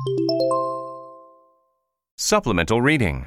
Supplemental reading.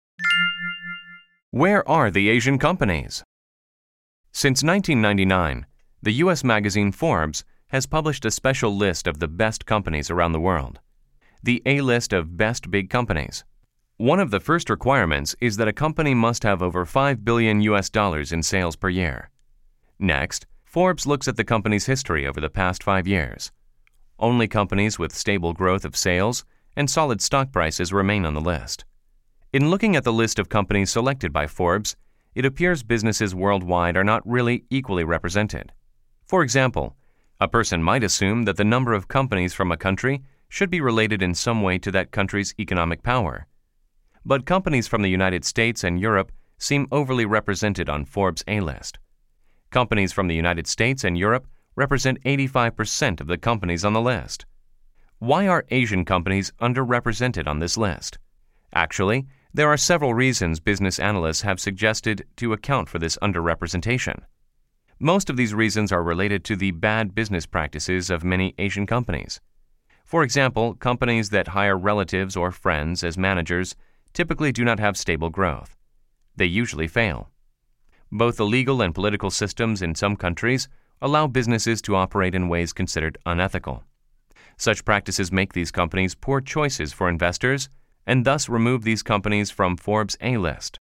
Where are the Asian companies? Since 1999, the U.S. magazine Forbes has published a special list of the best companies around the world, the A-list of best big companies. One of the first requirements is that a company must have over $5 billion in sales per year. Next, Forbes looks at the company's history over the past 5 years. Only companies with stable growth of sales and solid stock prices remain on the list. In looking at the list of companies selected by Forbes, it appears businesses worldwide are not really equally represented. For example, a person might assume that the number of companies from a country should be related in some way to that country's economic power. But companies from the United States and Europe seem overly represented on Forbes' A-list. Companies from the United States and Europe represent 85% of the companies on the list. Why are Asian companies underrepresented on this list? Actually, there are several reasons business analysts have suggested to account for this underrepresentation. Most of these reasons are related to the bad business practices of many Asian companies. For example, companies that hire relatives or friends as managers typically do not have stable growth. They usually fail. Both the legal and political systems in some countries allow businesses to operate in ways considered unethical. Such practices make these companies poor choices for investors and thus remove these companies from Forbes' A-list.